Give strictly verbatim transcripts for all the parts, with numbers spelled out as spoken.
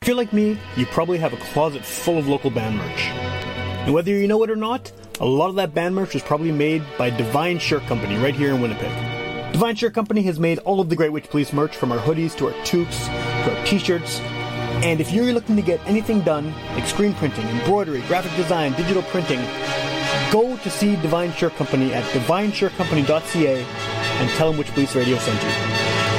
If you're like me, you probably have a closet full of local band merch. And whether you know it or not, a lot of that band merch was probably made by Divine Shirt Company right here in Winnipeg. Divine Shirt Company has made all of the Great Witch Police merch, from our hoodies to our toques to our t-shirts. And if you're looking to get anything done, like screen printing, embroidery, graphic design, digital printing, go to see Divine Shirt Company at divine shirt company dot c a and tell them Witch Police Radio sent you.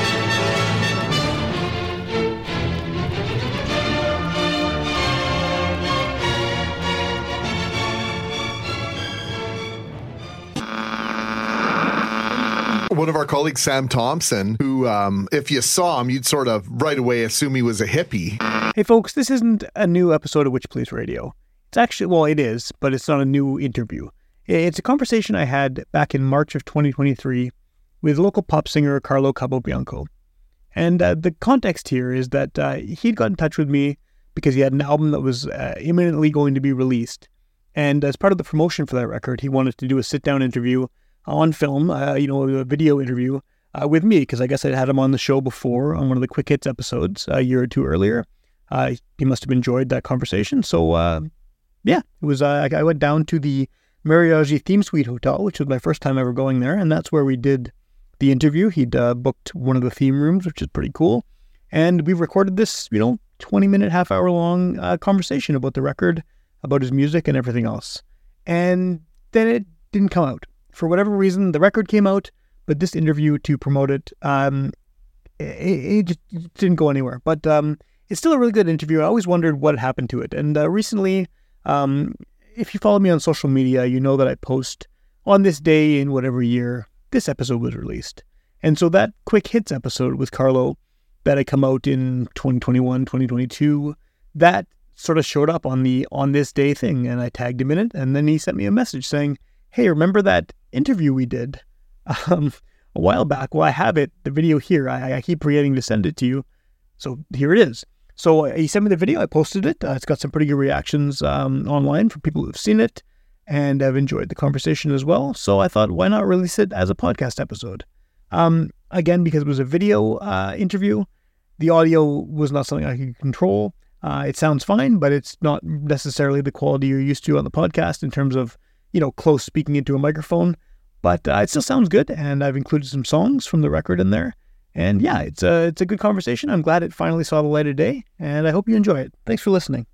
One of our colleagues, Sam Thompson, who, um, if you saw him, you'd sort of right away assume he was a hippie. Hey folks, this isn't a new episode of Witch Police Radio. It's actually, well, it is, but it's not a new interview. It's a conversation I had back in March of twenty twenty-three with local pop singer Carlo Capobianco. And uh, the context here is that uh, he'd got in touch with me because he had an album that was uh, imminently going to be released. And as part of the promotion for that record, he wanted to do a sit-down interview on film, uh, you know, a video interview uh, with me, because I guess I'd had him on the show before on one of the Quick Hits episodes a year or two earlier. Uh, he must have enjoyed that conversation. So, uh, yeah, it was. Uh, I went down to the Mariage Theme Suite Hotel, which was my first time ever going there, and that's where we did the interview. He'd uh, booked one of the theme rooms, which is pretty cool. And we recorded this, you know, twenty-minute, half-hour-long uh, conversation about the record, about his music, and everything else. And then it didn't come out. For whatever reason, the record came out, but this interview to promote it, um, it, it just didn't go anywhere. But um, it's still a really good interview. I always wondered what had happened to it. And uh, recently, um, if you follow me on social media, you know that I post on this day in whatever year this episode was released. And so that Quick Hits episode with Carlo that had come out in twenty twenty-one, twenty twenty-two, that sort of showed up on the on this day thing. And I tagged him in it. And then he sent me a message saying, hey, remember that interview we did um, a while back? Well, I have it, the video here. I, I keep forgetting to send it to you. So here it is. So uh, he sent me the video. I posted it. Uh, it's got some pretty good reactions um, online from people who've seen it and have enjoyed the conversation as well. So I thought, why not release it as a podcast episode? Um, again, because it was a video uh, interview, the audio was not something I could control. Uh, it sounds fine, but it's not necessarily the quality you're used to on the podcast in terms of, you know, close speaking into a microphone, but uh, it still sounds good. And I've included some songs from the record in there. And yeah, it's a, it's a good conversation. I'm glad it finally saw the light of day, and I hope you enjoy it. Thanks for listening.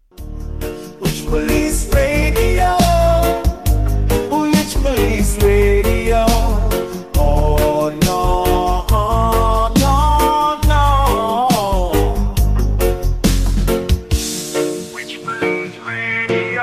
Witch Police Radio. Witch Police Radio. Oh, no, no, no. Witch Police Radio.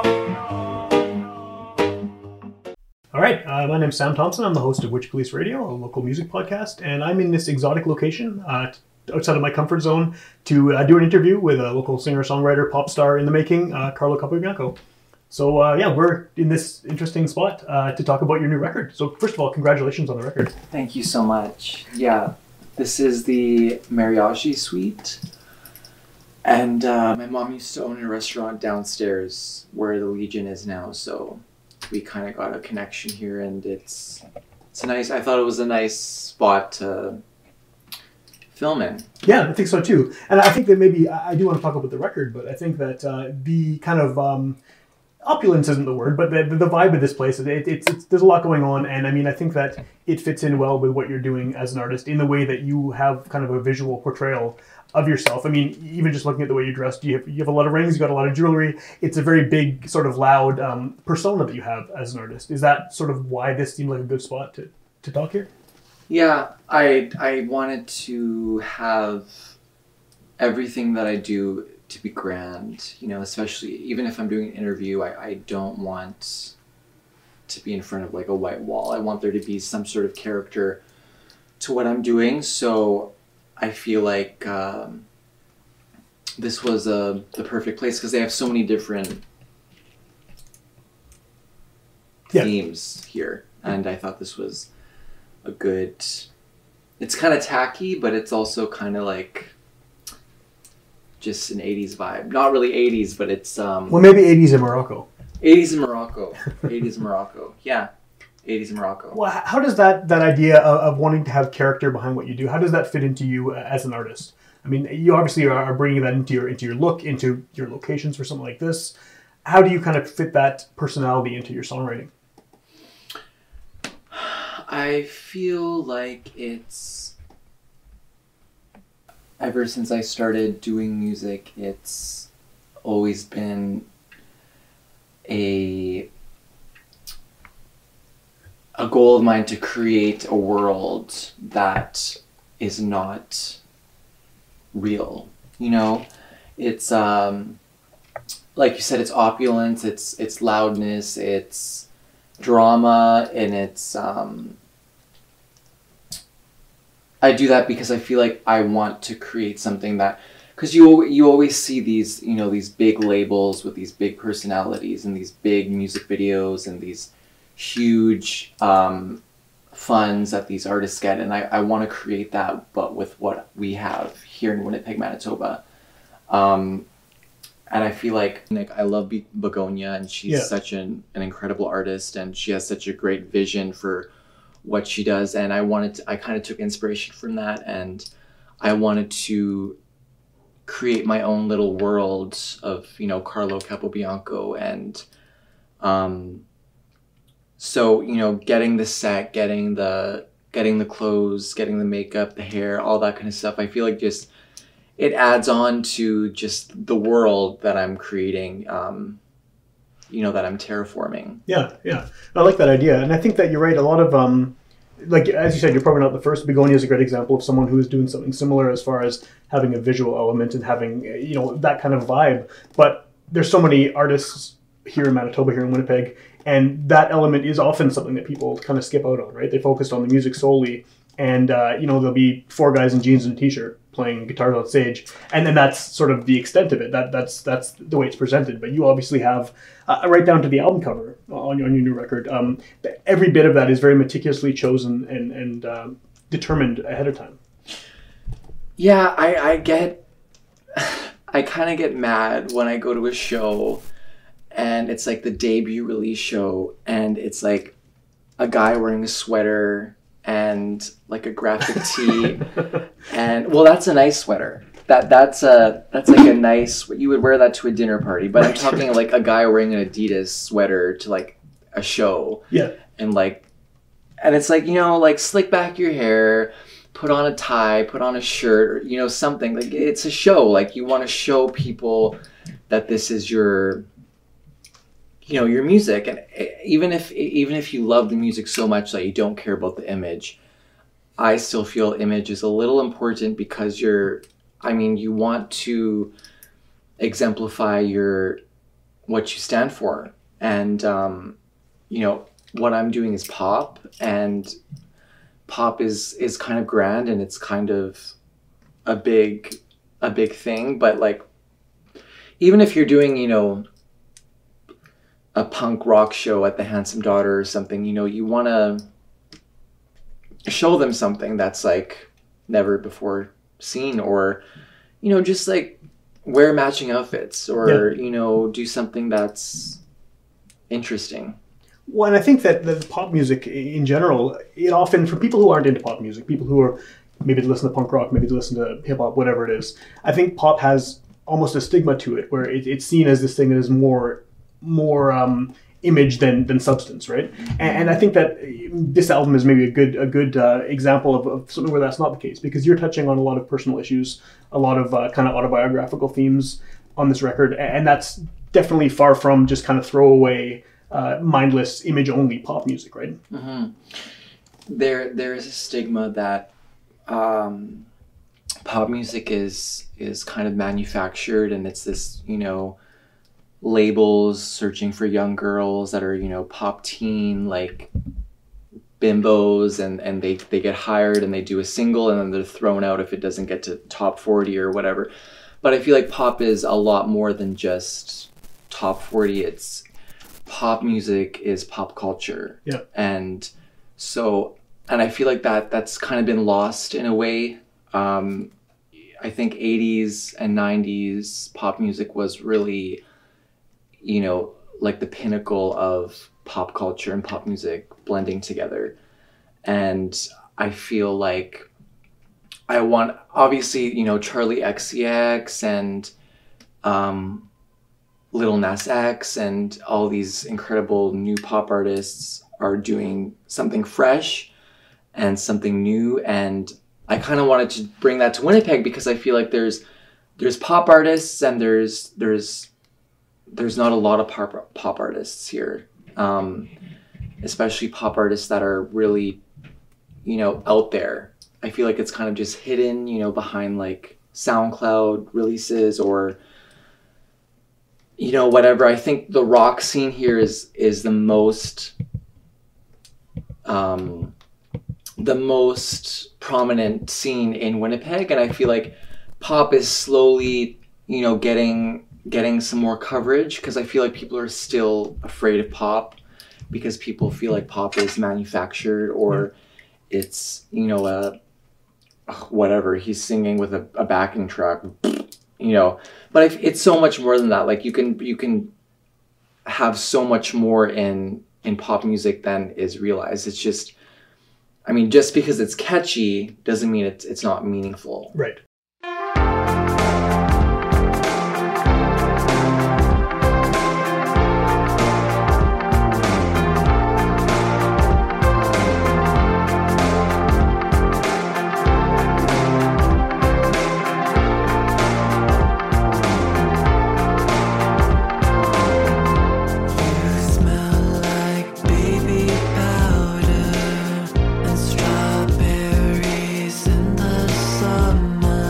All right, uh, my name's Sam Thompson. I'm the host of Witch Police Radio, a local music podcast, and I'm in this exotic location uh, outside of my comfort zone to uh, do an interview with a local singer-songwriter, pop star in the making, uh, Carlo Capobianco. So uh, yeah, we're in this interesting spot uh, to talk about your new record. So first of all, congratulations on the record. Thank you so much. Yeah, this is the Mariage Suite, and uh, my mom used to own a restaurant downstairs where the Legion is now, so we kind of got a connection here, and it's it's a nice. I thought it was a nice spot to film in. Yeah, I think so too. And I think that maybe I do want to talk about the record, but I think that uh, the kind of um, opulence isn't the word, but the, the vibe of this place, it, it's, it's there's a lot going on, and I mean I think that it fits in well with what you're doing as an artist in the way that you have kind of a visual portrayal of yourself. I mean, even just looking at the way you're dressed, you have, you have a lot of rings, you got a lot of jewelry. It's a very big, sort of loud um, persona that you have as an artist. Is that sort of why this seemed like a good spot to, to talk here? Yeah, I I wanted to have everything that I do to be grand, you know, especially even if I'm doing an interview, I, I don't want to be in front of like a white wall. I want there to be some sort of character to what I'm doing, so I feel like um, this was a, the perfect place because they have so many different yeah. themes here. And I thought this was a good... It's kind of tacky, but it's also kind of like just an eighties vibe. Not really eighties, but it's... Um, well, maybe eighties in Morocco. eighties in Morocco. eighties in Morocco. Yeah. eighties in Morocco. Well, how does that, that idea of, of wanting to have character behind what you do, how does that fit into you as an artist? I mean, you obviously are bringing that into your into your look, into your locations for something like this. How do you kind of fit that personality into your songwriting? I feel like it's, ever since I started doing music, it's always been a a goal of mine to create a world that is not real. You know, it's um like you said, it's opulence, it's it's loudness, it's drama, and it's um I do that because I feel like I want to create something that, because you you always see these, you know, these big labels with these big personalities and these big music videos and these huge um funds that these artists get, and I, I want to create that, but with what we have here in Winnipeg, Manitoba. Um, and I feel like, like I love Be- Begonia, and she's yeah. such an, an incredible artist, and she has such a great vision for what she does. And I wanted to, I kind of took inspiration from that, and I wanted to create my own little world of, you know, Carlo Capobianco. And um, so, you know, getting the set, getting the, getting the clothes, getting the makeup, the hair, all that kind of stuff, I feel like just, it adds on to just the world that I'm creating, um, you know, that I'm terraforming. Yeah, yeah. I like that idea. And I think that you're right. A lot of, um, like, as you said, you're probably not the first. Begonia is a great example of someone who is doing something similar as far as having a visual element and having, you know, that kind of vibe. But there's so many artists here in Manitoba, here in Winnipeg, and that element is often something that people kind of skip out on, right? They focused on the music solely. And, uh, you know, there'll be four guys in jeans and a t-shirt playing guitars on stage. And then that's sort of the extent of it. That That's that's the way it's presented. But you obviously have, uh, right down to the album cover on, on your new record, um, every bit of that is very meticulously chosen and, and uh, determined ahead of time. Yeah, I, I get, I kind of get mad when I go to a show and it's like the debut release show and it's like a guy wearing a sweater and like a graphic tee, and well, that's a nice sweater. That that's a that's like a nice. You would wear that to a dinner party, but I'm talking like a guy wearing an Adidas sweater to like a show. Yeah, and like, and it's like, you know, like slick back your hair, put on a tie, put on a shirt, or, you know, something. Like it's a show. Like you want to show people that this is your, you know, your music. And even if even if you love the music so much that you don't care about the image, I still feel image is a little important because you're, I mean, you want to exemplify your, what you stand for. And, um, you know, what I'm doing is pop, and pop is, is kind of grand, and it's kind of a big, a big thing. But like, even if you're doing, you know, a punk rock show at the Handsome Daughter or something, you know, you want to show them something that's like never before seen, or, you know, just like wear matching outfits, or, yeah. you know, do something that's interesting. Well, and I think that the pop music in general, it often, for people who aren't into pop music, people who are maybe they listen to punk rock, maybe they listen to hip hop, whatever it is, I think pop has almost a stigma to it, where it, it's seen as this thing that is more more um, image than than substance, right? And, and I think that this album is maybe a good a good uh, example of, of something where that's not the case, because you're touching on a lot of personal issues, a lot of uh, kind of autobiographical themes on this record, and that's definitely far from just kind of throwaway, uh, mindless, image-only pop music, right? Mm-hmm. There, there is a stigma that um, pop music is is kind of manufactured, and it's this, you know, labels searching for young girls that are, you know, pop teen, like bimbos, and, and they, they get hired and they do a single and then they're thrown out if it doesn't get to top forty or whatever. But I feel like pop is a lot more than just top forty. It's pop music is pop culture. Yeah. And so, and I feel like that that's kind of been lost in a way. Um, I think eighties and nineties pop music was really, you know, like the pinnacle of pop culture and pop music blending together. And I feel like I want, obviously, you know, Charlie X C X and um, Lil Nas X and all these incredible new pop artists are doing something fresh and something new. And I kind of wanted to bring that to Winnipeg because I feel like there's there's pop artists and there's there's there's not a lot of pop pop artists here, um, especially pop artists that are really, you know, out there. I feel like it's kind of just hidden, you know, behind like SoundCloud releases or, you know, whatever. I think the rock scene here is is the most um, the most prominent scene in Winnipeg, and I feel like pop is slowly, you know, getting getting some more coverage because I feel like people are still afraid of pop because people feel like pop is manufactured or it's, you know, a whatever, he's singing with a, a backing track, you know, but it's so much more than that. Like you can you can have so much more in in pop music than is realized. It's just, I mean, just because it's catchy doesn't mean it's it's not meaningful. Right. Strawberries in the summer.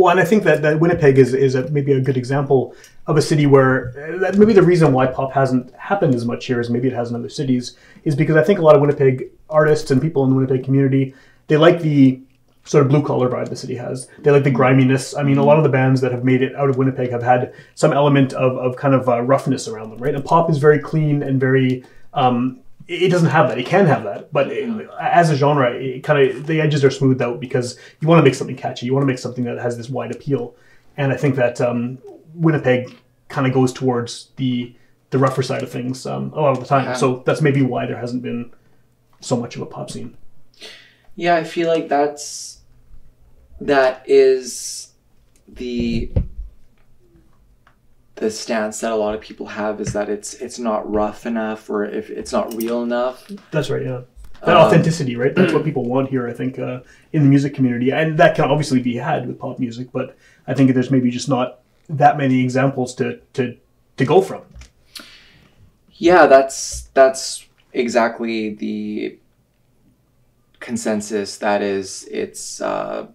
Well, and I think that, that Winnipeg is, is a, maybe a good example of a city where uh, that maybe the reason why pop hasn't happened as much here as maybe it has in other cities is because I think a lot of Winnipeg artists and people in the Winnipeg community, they like the sort of blue-collar vibe the city has. They like the griminess. I mean, a lot of the bands that have made it out of Winnipeg have had some element of, of kind of uh, roughness around them, right? And pop is very clean and very... Um, it doesn't have that. It can have that. But it, as a genre, it kind of the edges are smoothed out because you want to make something catchy. You want to make something that has this wide appeal. And I think that um, Winnipeg kind of goes towards the the rougher side of things um, a lot of the time. Yeah. So that's maybe why there hasn't been so much of a pop scene. Yeah, I feel like that's... that is the the stance that a lot of people have, is that it's it's not rough enough, or if it's not real enough. That's right, yeah. That um, authenticity, right? That's what people want here, I think, uh, in the music community. And that can obviously be had with pop music, but I think there's maybe just not that many examples to to, to go from. Yeah, that's that's exactly the consensus. That is, it's... Uh,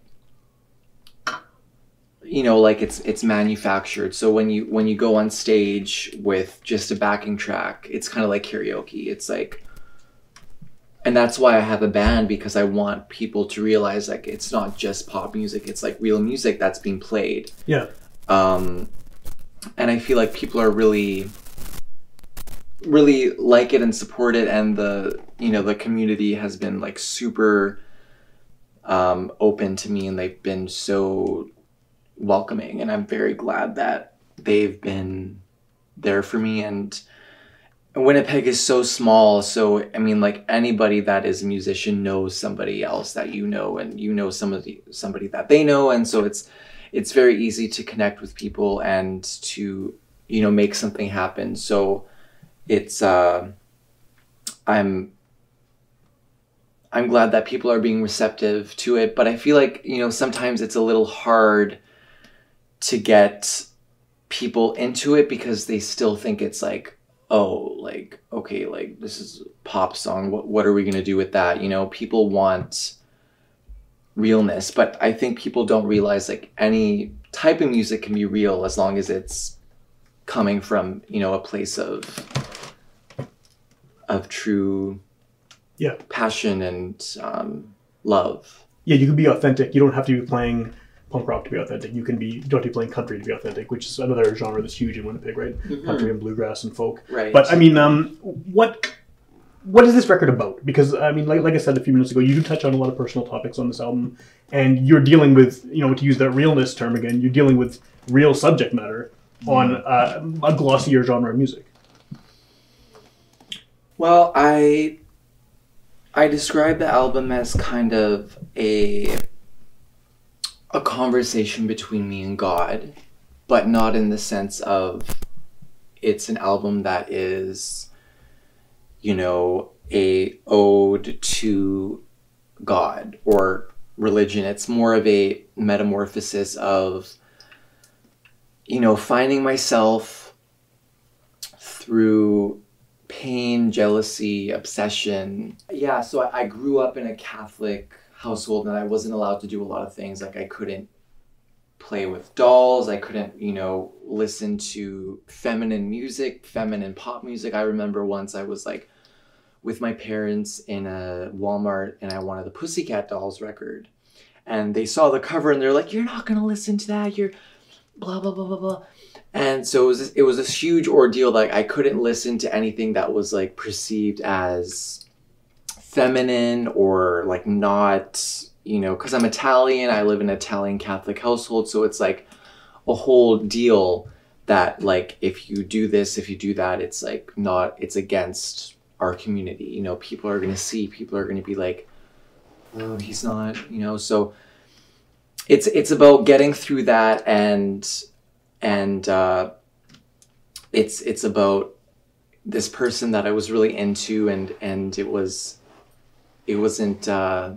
you know, like it's it's manufactured. So when you when you go on stage with just a backing track, it's kind of like karaoke. It's like, and that's why I have a band, because I want people to realize like it's not just pop music. It's like real music that's being played. Yeah. Um, and I feel like people are really, really like it and support it, and the you know the community has been like super um, open to me, and they've been so welcoming, and I'm very glad that they've been there for me. And Winnipeg is so small, so I mean, like, anybody that is a musician knows somebody else that you know, and you know somebody somebody that they know, and so it's it's very easy to connect with people and to, you know, make something happen. So it's uh I'm I'm glad that people are being receptive to it, but I feel like, you know, sometimes it's a little hard to get people into it because they still think it's like, oh, like, okay, like, this is a pop song. What, what are we going to do with that? You know, people want realness, but I think people don't realize like any type of music can be real as long as it's coming from, you know, a place of, of true yeah. passion and um, love. Yeah, you can be authentic. You don't have to be playing punk rock to be authentic. You can be, you don't have to be playing country to be authentic, which is another genre that's huge in Winnipeg, right? Mm-hmm. Country and bluegrass and folk. Right. But I mean, um, what what is this record about? Because I mean, like like I said a few minutes ago, you do touch on a lot of personal topics on this album, and you're dealing with, you know, to use that realness term again, you're dealing with real subject matter on uh, a glossier genre of music. Well, I I describe the album as kind of a a conversation between me and God, but not in the sense of it's an album that is, you know, a ode to God or religion. It's more of a metamorphosis of, you know, finding myself through pain, jealousy, obsession. Yeah, so I, I grew up in a Catholic household, and I wasn't allowed to do a lot of things. Like, I couldn't play with dolls. I couldn't, you know, listen to feminine music, feminine pop music. I remember once I was like with my parents in a Walmart, and I wanted the Pussycat Dolls record, and they saw the cover and they're like, "You're not gonna listen to that. You're blah blah blah blah blah." And so it was this, it was this huge ordeal. Like, I couldn't listen to anything that was like perceived as feminine or like not, you know, because I'm Italian, I live in an Italian Catholic household, so it's like a whole deal that like if you do this, if you do that, it's like not, it's against our community. You know, people are going to see, people are going to be like, oh, he's not, you know. So it's it's about getting through that, and and uh, it's it's about this person that I was really into, and and it was it wasn't uh,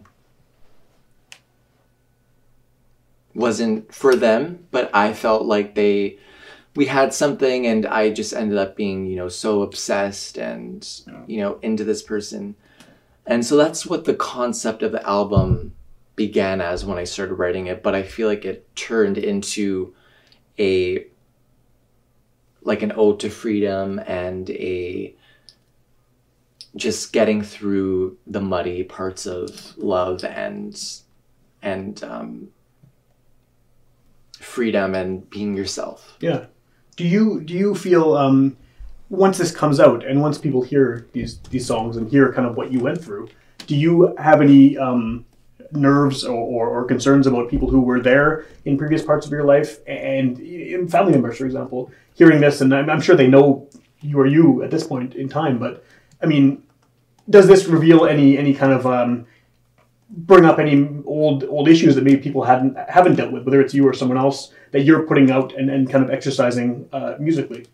wasn't for them, but I felt like they we had something, and I just ended up being, you know, so obsessed and, you know, into this person. And so that's what the concept of the album began as when I started writing it, but I feel like it turned into a like an ode to freedom and a just getting through the muddy parts of love and and um, freedom and being yourself. Yeah. Do you do you feel um, once this comes out and once people hear these these songs and hear kind of what you went through, do you have any um, nerves or, or, or concerns about people who were there in previous parts of your life and, and family members, for example, hearing this? And I'm, I'm sure they know you are you at this point in time, but I mean, does this reveal any any kind of um, bring up any old old issues that maybe people hadn't haven't dealt with, whether it's you or someone else that you're putting out and, and kind of exercising uh, musically?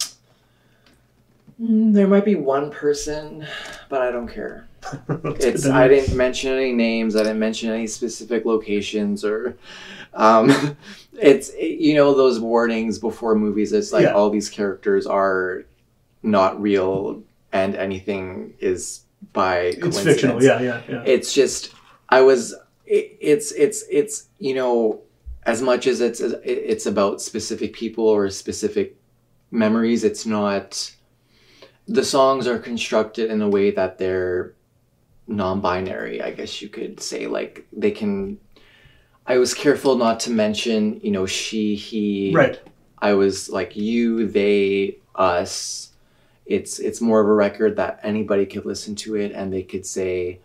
Mm, there might be one person, but I don't care. It's I didn't mention any names. I didn't mention any specific locations or, um, it's you know those warnings before movies. It's like yeah. all these characters are not real and anything is by coincidence. It's fictional. Yeah, yeah, yeah. It's just I was. It, it's it's it's you know as much as it's it's about specific people or specific memories. It's not. The songs are constructed in a way that they're non-binary, I guess you could say. Like they can I was careful not to mention, you know, she, he. Right. I was like you, they, us. It's it's more of a record that anybody could listen to it and they could say,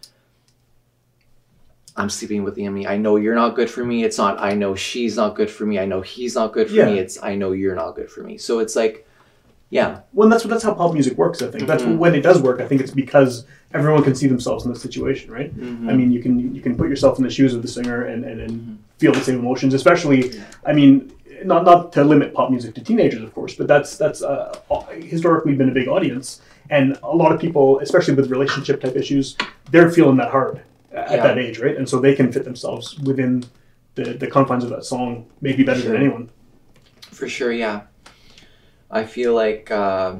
I'm sleeping with Yemi. I know you're not good for me. It's not I know she's not good for me. I know he's not good for yeah. me. It's I know you're not good for me. So it's like, yeah. Well, that's that's how pop music works, I think. That's Mm-hmm. when it does work. I think it's because everyone can see themselves in this situation, right? Mm-hmm. I mean, you can you can put yourself in the shoes of the singer and, and, and Mm-hmm. feel the same emotions, especially, I mean, not not to limit pop music to teenagers, of course, but that's that's uh, historically been a big audience. And a lot of people, especially with relationship type issues, they're feeling that hard at Yeah. that age, right? And so they can fit themselves within the, the confines of that song maybe better Sure. than anyone. For sure, yeah. I feel like uh,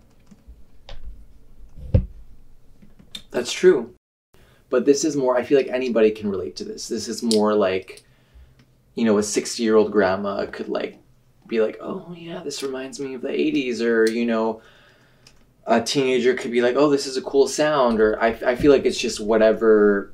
that's true. But this is more, I feel like anybody can relate to this. This is more like, you know, a sixty-year-old grandma could like be like, oh yeah, this reminds me of the eighties. Or, you know, a teenager could be like, oh, this is a cool sound. Or I, I feel like it's just whatever.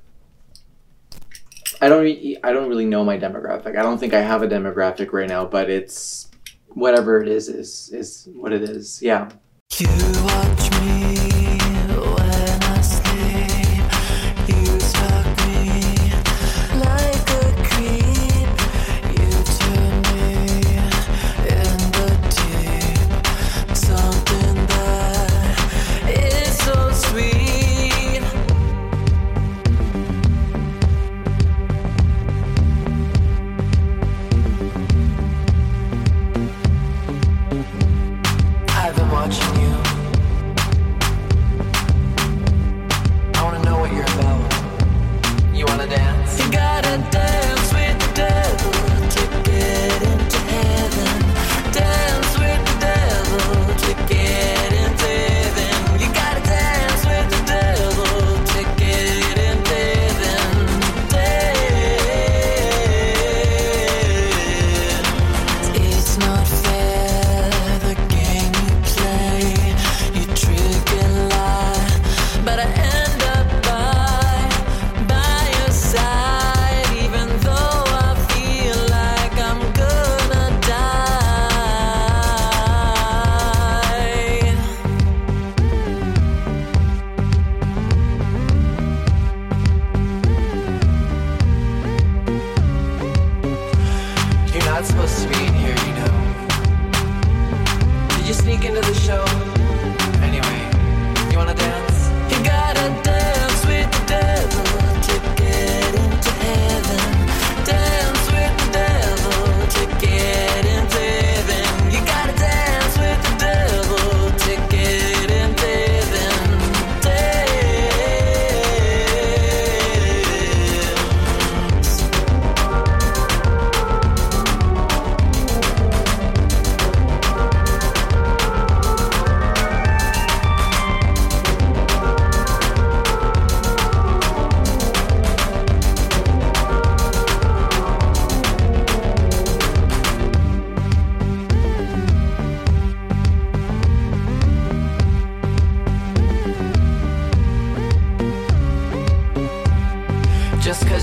I don't, re- I don't really know my demographic. I don't think I have a demographic right now, but it's, whatever it is, is is what it is. Yeah. You watch me when I sleep. You stalk me like a creep. You turn me in the deep. Something that is so sweet. I've been watching you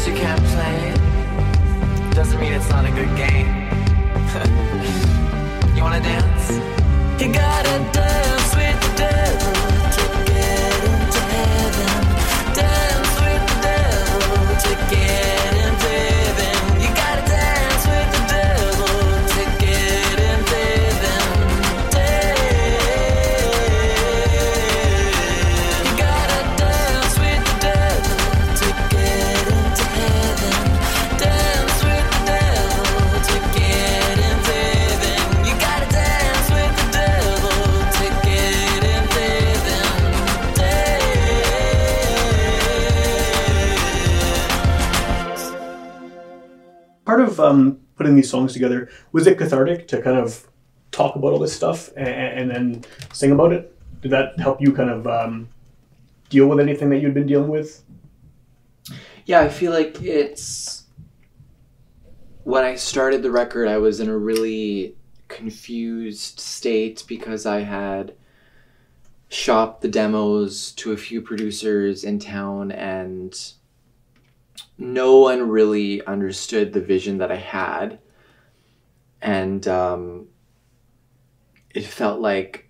because you can't play it doesn't mean it's not a good game. You wanna dance? You gotta dance with the devil to get into heaven. Dance with the devil to get into heaven. You gotta dance with the devil to get into heaven. You gotta dance with the devil to get into heaven. Dance with the devil to get into heaven. You gotta dance with the devil to get into heaven. Part of um, putting these songs together, was it cathartic to kind of talk about all this stuff and, and then sing about it? Did that help you kind of um, deal with anything that you'd been dealing with? Yeah, I feel like it's... When I started the record, I was in a really confused state because I had shopped the demos to a few producers in town and no one really understood the vision that I had. And um, it felt like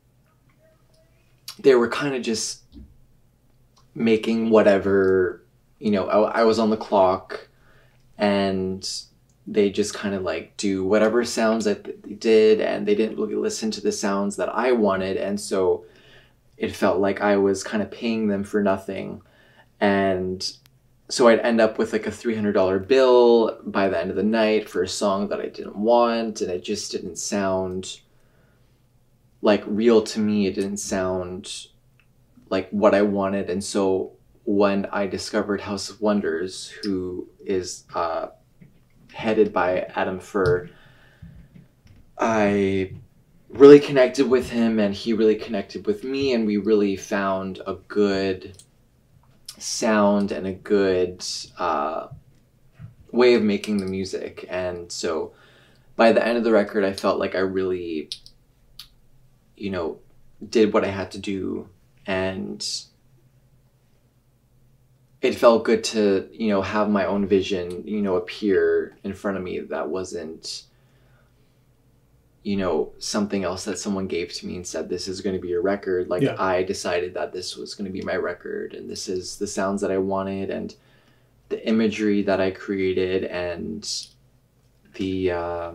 they were kind of just making whatever, you know, I, I was on the clock and they just kind of like do whatever sounds that they did, and they didn't really listen to the sounds that I wanted. And so it felt like I was kind of paying them for nothing. And so I'd end up with like a three hundred dollars bill by the end of the night for a song that I didn't want, and it just didn't sound like real to me. It didn't sound like what I wanted. And so when I discovered House of Wonders, who is uh, headed by Adam Furr, I really connected with him and he really connected with me, and we really found a good sound and a good uh, way of making the music. And so by the end of the record, I felt like I really, you know, did what I had to do, and it felt good to, you know, have my own vision, you know, appear in front of me that wasn't, you know, something else that someone gave to me and said, this is going to be your record. Like, Yeah. I decided that this was going to be my record, and this is the sounds that I wanted, and the imagery that I created, and the, uh,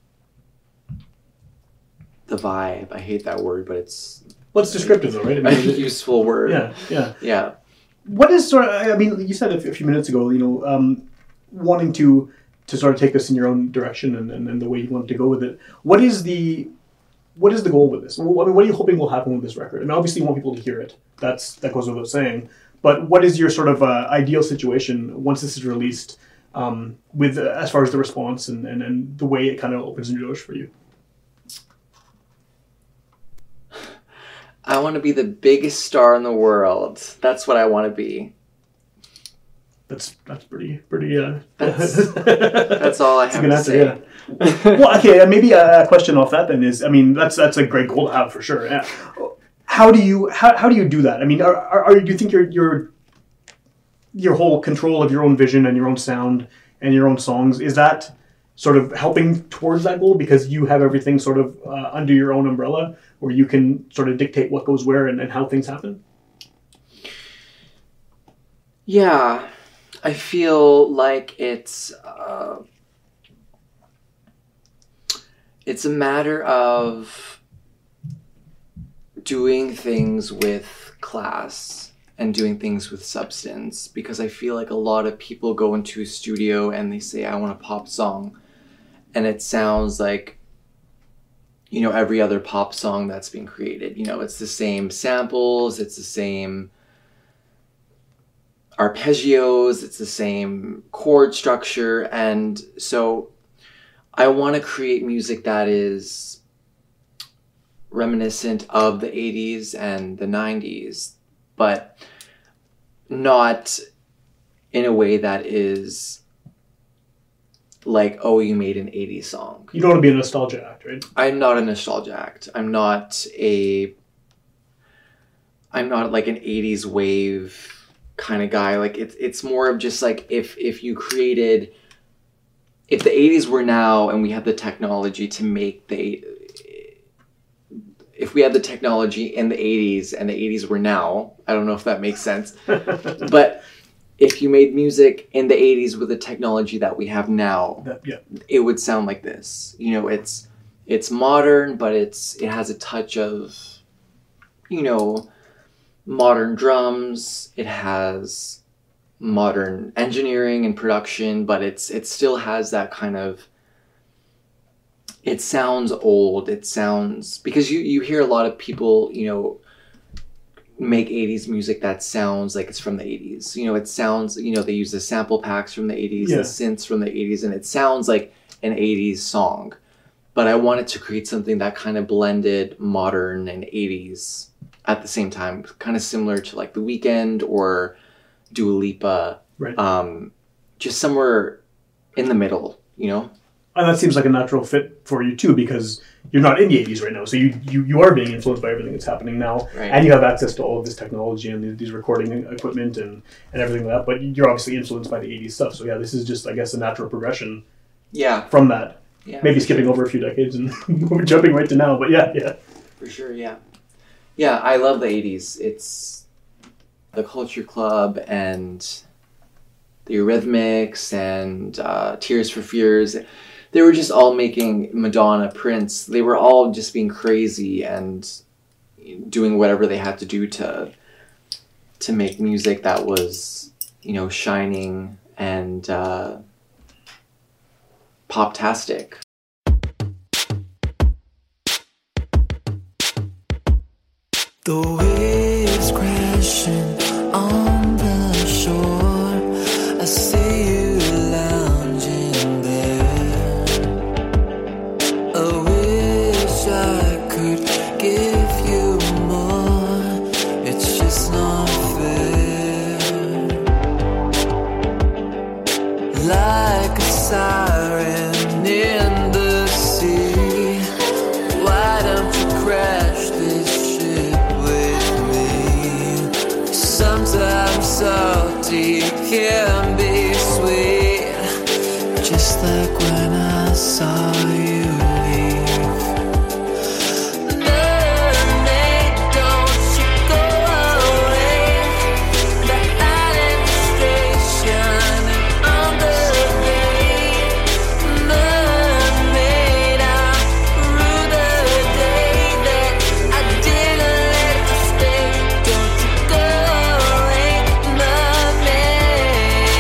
the vibe. I hate that word, but it's Well, it's descriptive though, right? I a mean, it- useful word. yeah, yeah. Yeah. What is sort of, I mean, you said a few minutes ago, you know, um, wanting to to sort of take this in your own direction and, and, and the way you want to go with it. What is the what is the goal with this? What, I mean, what are you hoping will happen with this record? I mean, obviously you want people to hear it. That's That goes without saying. But what is your sort of uh, ideal situation once this is released, um, with uh, as far as the response and, and, and the way it kind of opens new doors for you? I want to be the biggest star in the world. That's what I want to be. That's that's pretty pretty. Uh, That's- That's all I That's a have good to answer, say. yeah. Well, okay, uh, maybe a question off that then is, I mean, that's that's a great goal to have for sure. Yeah. How do you how, how do you do that? I mean, are, are, are do you think your your your whole control of your own vision and your own sound and your own songs, is that sort of helping towards that goal because you have everything sort of uh, under your own umbrella, where you can sort of dictate what goes where and, and how things happen? Yeah, I feel like it's uh, it's a matter of doing things with class and doing things with substance, because I feel like a lot of people go into a studio and they say, I want a pop song, and it sounds like, you know, every other pop song that's been created. You know, it's the same samples, it's the same arpeggios, it's the same chord structure. And so I want to create music that is reminiscent of the eighties and the nineties, but not in a way that is like, oh, you made an eighties song. You don't want to be a nostalgia act, right? I'm not a nostalgia act. I'm not a I'm not like an eighties wave kind of guy. Like it's it's more of just like if if you created, if the eighties were now and we had the technology to make the, if we had the technology in the eighties and the eighties were now, I don't know if that makes sense, but if you made music in the eighties with the technology that we have now, That, yeah. it would sound like this. You know, it's it's modern, but it's it has a touch of, you know, modern drums. It has modern engineering and production, but it's it still has that kind of, it sounds old. It sounds, because you you hear a lot of people, you know, make eighties music that sounds like it's from the eighties. You know, it sounds, you know, they use the sample packs from the eighties, Yeah. the synths from the eighties, and it sounds like an eighties song. But I wanted to create something that kind of blended modern and eighties at the same time, kind of similar to like The Weeknd or Dua Lipa. Right. Um, just somewhere in the middle, you know? And that seems like a natural fit for you too, because you're not in the eighties right now. So you, you, you are being influenced by everything that's happening now. Right. And you have access to all of this technology and these- these recording equipment and, and everything like that. But you're obviously influenced by the eighties stuff. So yeah, this is just, I guess, a natural progression Yeah. from that. Yeah. Maybe for skipping sure. over a few decades and we're jumping right to now. But yeah, yeah. For sure, yeah. Yeah, I love the eighties. It's the Culture Club and the Eurythmics and uh, Tears for Fears. They were just all making Madonna, Prince. They were all just being crazy and doing whatever they had to do to to make music that was, you know, shining and uh, pop-tastic. The waves crashing on the shore. I see you lounging there. I wish I could give you more. It's just not fair. Like a siren in the sea. Why don't you crash this ship with me? Sometimes salty can be sweet, just like when I saw you leave. Mermaid, don't you go away. The island station on the bay. Mermaid, I rue the day that I didn't let you stay. Don't you go away, mermaid.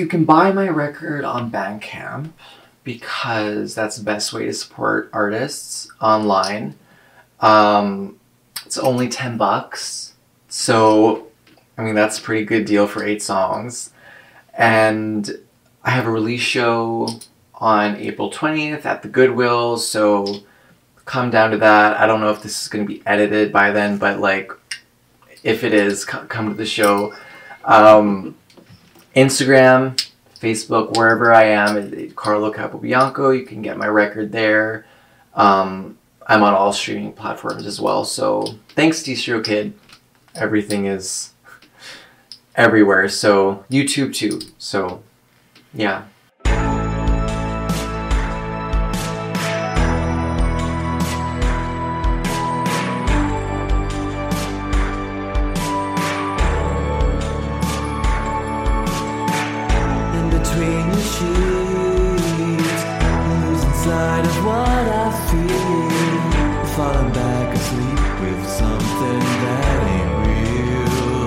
you can buy my record on Bandcamp because that's the best way to support artists online. Um, it's only ten bucks. So, I mean, that's a pretty good deal for eight songs. And I have a release show on April twentieth at the Goodwill, so come down to that. I don't know if this is going to be edited by then, but like, if it is, c- come to the show. Um, Instagram, Facebook, wherever I am, it, it, Carlo Capobianco. You can get my record there. Um, I'm on all streaming platforms as well. So thanks, DistroKid. Everything is everywhere. So YouTube too. So yeah. Between the sheets, losing sight of what I feel, falling back asleep with something that ain't real.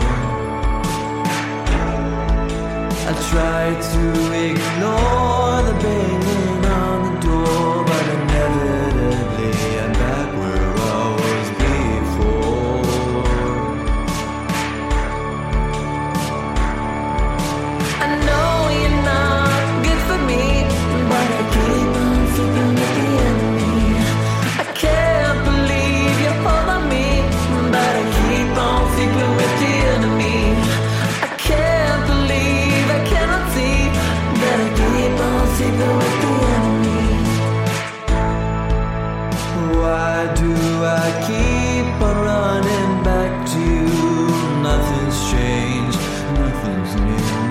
I try to ignore the banging on the door, but inevitably I'm back where I was before. I know why do I keep on running back to you? Nothing's changed, nothing's new.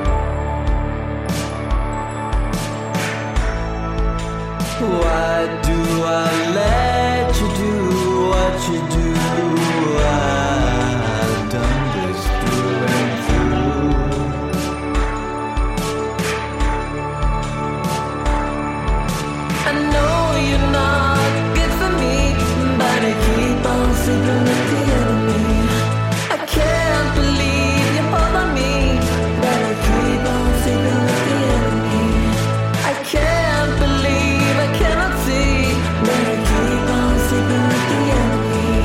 Why do I let you do what you do? I've done this through and through. I know you're not good for me, but I keep on sleeping with the enemy. I can't believe you're all on me, but I keep on sleeping with the enemy. I can't believe I cannot see, but I keep on sleeping with the enemy.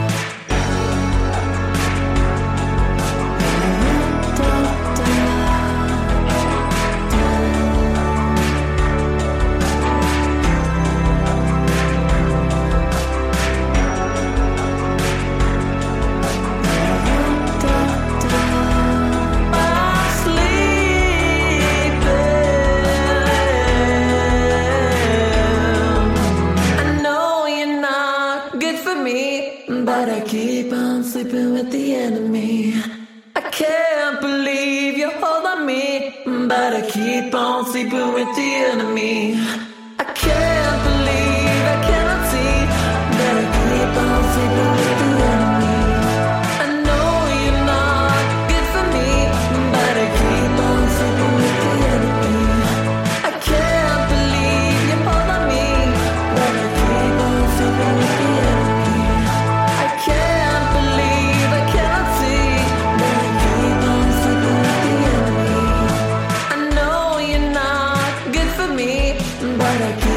But I keep on sleeping with the enemy. I can't believe you hold on me, but I keep on sleeping with the enemy. I can't believe I cannot see, but I keep on sleeping with the enemy. I know you're not good for me, but I keep on sleeping with the enemy. I can't believe you hold on me, but I keep on sleeping with the enemy. I can't believe I cannot see, but I keep on sleeping with the enemy. I know you're not good for me, but I keep